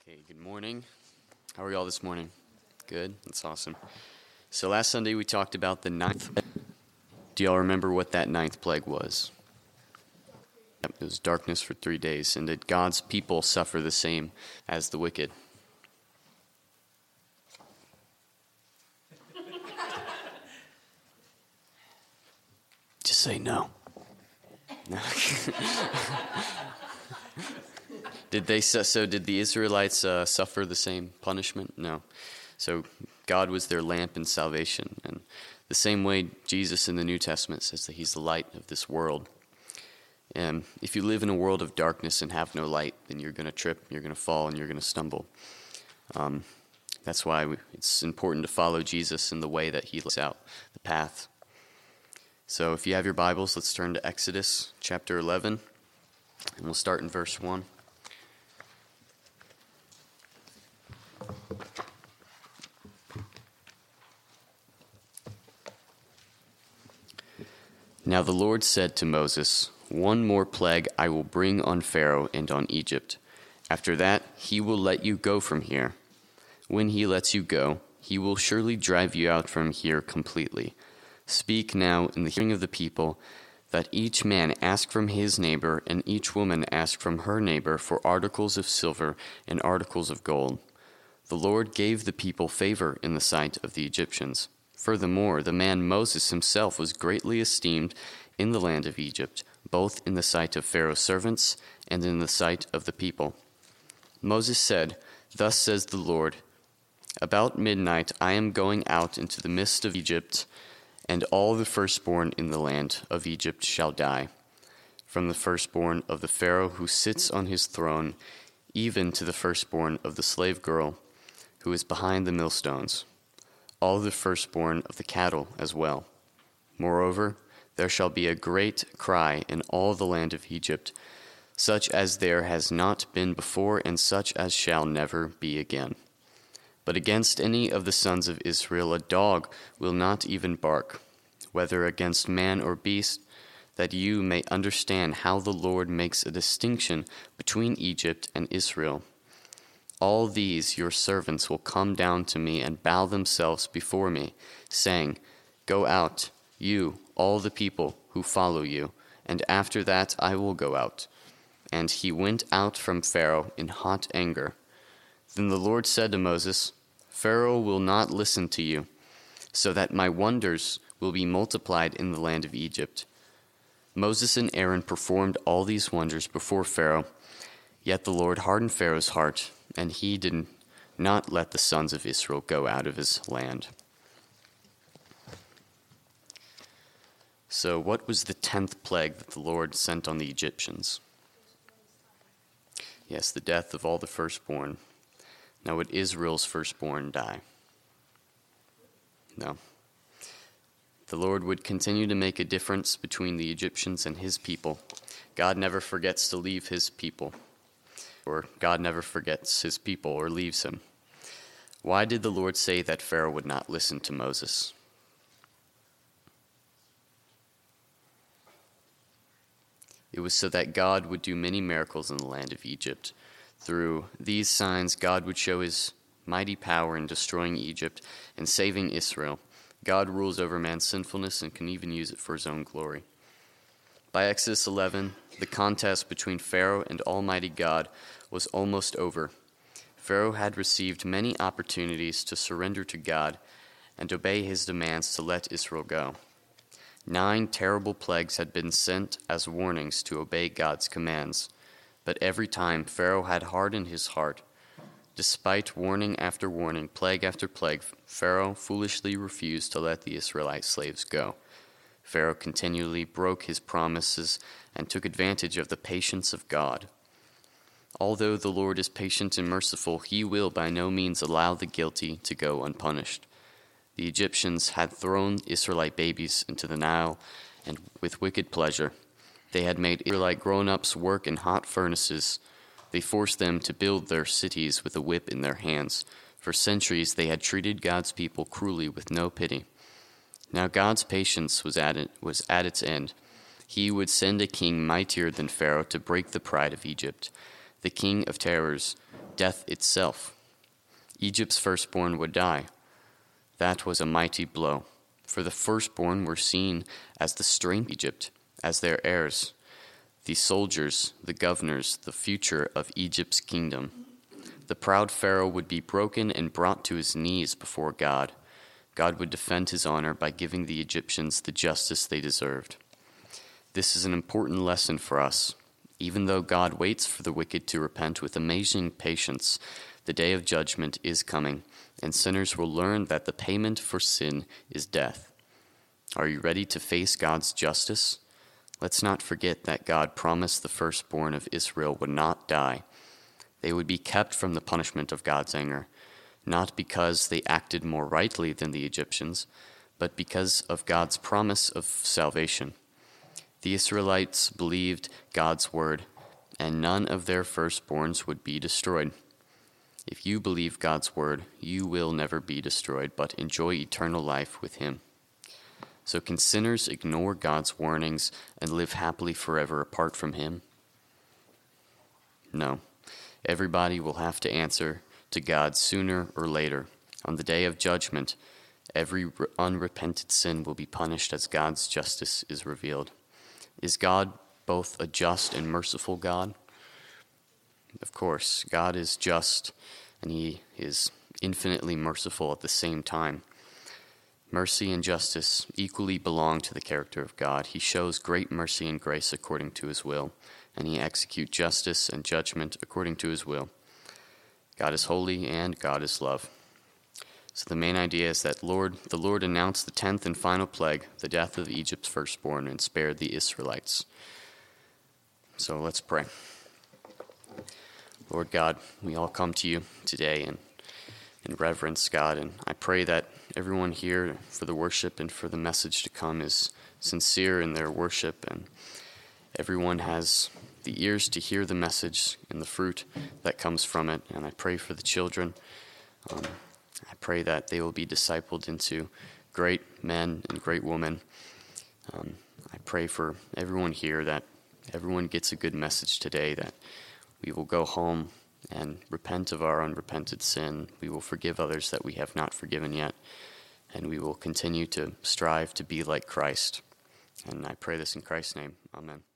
Okay, good morning. How are y'all this morning? Good? That's awesome. So last Sunday we talked about the ninth. Do y'all remember what that ninth plague was? Yep, it was darkness for 3 days. And did God's people suffer the same as the wicked? Just say no. No. Did the Israelites suffer the same punishment? No. So God was their lamp in salvation. And the same way Jesus in the New Testament says that he's the light of this world. And if you live in a world of darkness and have no light, then you're going to trip, you're going to fall, and you're going to stumble. That's why it's important to follow Jesus in the way that he lays out the path. So if you have your Bibles, let's turn to Exodus chapter 11, and we'll start in verse 1. Now the Lord said to Moses, "One more plague I will bring on Pharaoh and on Egypt. After that, he will let you go from here. When he lets you go, he will surely drive you out from here completely. Speak now in the hearing of the people, that each man ask from his neighbor and each woman ask from her neighbor for articles of silver and articles of gold." The Lord gave the people favor in the sight of the Egyptians. Furthermore, the man Moses himself was greatly esteemed in the land of Egypt, both in the sight of Pharaoh's servants and in the sight of the people. Moses said, "Thus says the Lord, about midnight I am going out into the midst of Egypt, and all the firstborn in the land of Egypt shall die, from the firstborn of the Pharaoh who sits on his throne, even to the firstborn of the slave girl who is behind the millstones, all the firstborn of the cattle as well. Moreover, there shall be a great cry in all the land of Egypt, such as there has not been before and such as shall never be again. But against any of the sons of Israel a dog will not even bark, whether against man or beast, that you may understand how the Lord makes a distinction between Egypt and Israel. All these your servants will come down to me and bow themselves before me, saying, 'Go out, you, all the people who follow you, and after that I will go out.' And he went out from Pharaoh in hot anger. Then the Lord said to Moses, 'Pharaoh will not listen to you, so that my wonders will be multiplied in the land of Egypt.' Moses and Aaron performed all these wonders before Pharaoh, yet the Lord hardened Pharaoh's heart, and he did not let the sons of Israel go out of his land." So what was the 10th plague that the Lord sent on the Egyptians? Yes, the death of all the firstborn. Now would Israel's firstborn die? No. The Lord would continue to make a difference between the Egyptians and his people. God never forgets to leave his people. Or God never forgets his people or leaves him. Why did the Lord say that Pharaoh would not listen to Moses? It was so that God would do many miracles in the land of Egypt. Through these signs, God would show his mighty power in destroying Egypt and saving Israel. God rules over man's sinfulness and can even use it for his own glory. By Exodus 11, the contest between Pharaoh and Almighty God was almost over. Pharaoh had received many opportunities to surrender to God and obey his demands to let Israel go. 9 terrible plagues had been sent as warnings to obey God's commands, but every time Pharaoh had hardened his heart. Despite warning after warning, plague after plague, Pharaoh foolishly refused to let the Israelite slaves go. Pharaoh continually broke his promises and took advantage of the patience of God. Although the Lord is patient and merciful, he will by no means allow the guilty to go unpunished. The Egyptians had thrown Israelite babies into the Nile, and with wicked pleasure. They had made Israelite grown-ups work in hot furnaces. They forced them to build their cities with a whip in their hands. For centuries they had treated God's people cruelly with no pity. Now God's patience was at its end. He would send a king mightier than Pharaoh to break the pride of Egypt. The king of terrors death itself. Egypt's firstborn would die. That was a mighty blow, for the firstborn were seen as the strength of Egypt, as their heirs, the soldiers, the governors, the future of Egypt's kingdom. The proud Pharaoh would be broken and brought to his knees before God. God would defend his honor by giving the Egyptians the justice they deserved. This is an important lesson for us. Even though God waits for the wicked to repent with amazing patience, the day of judgment is coming, and sinners will learn that the payment for sin is death. Are you ready to face God's justice? Let's not forget that God promised the firstborn of Israel would not die. They would be kept from the punishment of God's anger, not because they acted more rightly than the Egyptians, but because of God's promise of salvation. The Israelites believed God's word, and none of their firstborns would be destroyed. If you believe God's word, you will never be destroyed, but enjoy eternal life with him. So can sinners ignore God's warnings and live happily forever apart from him? No. Everybody will have to answer to God sooner or later. On the day of judgment, every unrepented sin will be punished as God's justice is revealed. Is God both a just and merciful God? Of course, God is just, and he is infinitely merciful at the same time. Mercy and justice equally belong to the character of God. He shows great mercy and grace according to his will, and he executes justice and judgment according to his will. God is holy and God is love. So the main idea is that the Lord announced the 10th and final plague, the death of Egypt's firstborn, and spared the Israelites. So let's pray. Lord God, we all come to you today in reverence, God, and I pray that everyone here for the worship and for the message to come is sincere in their worship, and everyone has the ears to hear the message and the fruit that comes from it. And I pray for the children. I pray that they will be discipled into great men and great women. I pray for everyone here that everyone gets a good message today, that we will go home and repent of our unrepented sin. We will forgive others that we have not forgiven yet, and we will continue to strive to be like Christ. And I pray this in Christ's name. Amen.